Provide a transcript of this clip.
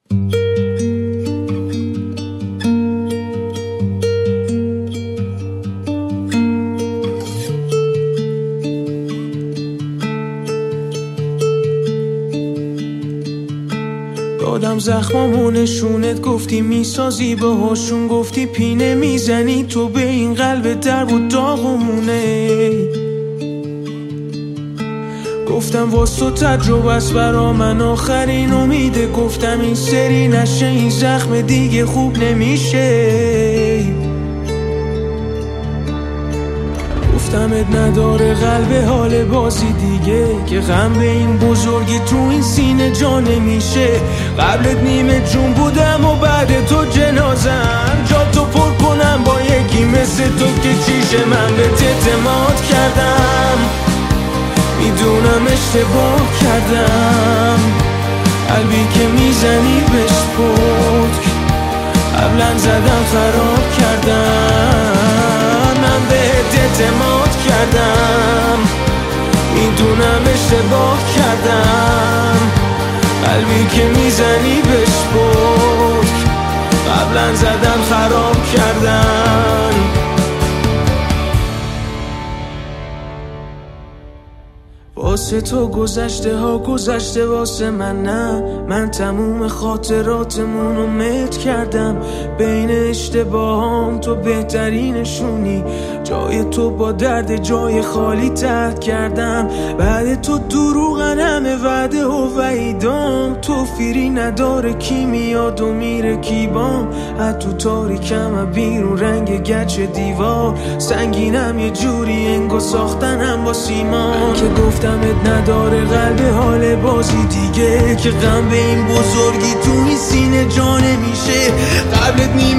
دادم زخمامو نشونت، گفتی میسازی باهاشون، گفتی پینه میزنی تو به این قلب درب و داغمونه. گفتم واسه تو تجربه است برا من آخرین امیده، گفتم این سری نشه این زخم دیگه خوب نمیشه. گفتمت نداره قلب حال بازی دیگه، که غم به این بزرگی تو این سینه جا نمیشه. قبلت نیمه جون بودم و بعد تو جنازم، جا تو پر کنم با یکی مثل تو که چیشه. من به اعتماد کردم، میدونم اشتباه کردم، قلبی که میزنی بهش پتک قبلا زدم خراب کردم. من به اعتماد کردم، میدونم اشتباه کردم، قلبی که میزنی بهش پتک قبلا زدم خراب کردم. واسه تو گذشته ها گذشته، واسه من نه. من تموم خاطراتمونو مت کردم، بین اشتباهام تو بهترینشونی. جای تو با درد جای خالی ترک کردم، بعد تو دروغن همه وعده و وعیدام. تو فیری نداره کی میاد و میره کی بام، از تو تاریکم بیرون رنگ گچ دیوار. سنگینم یه جوری انگو ساختنم با سیمان، که گفتمت نداره قلب حال بازی دیگه، که غم به این بزرگی تو این سینه جا نمیشه. قبلت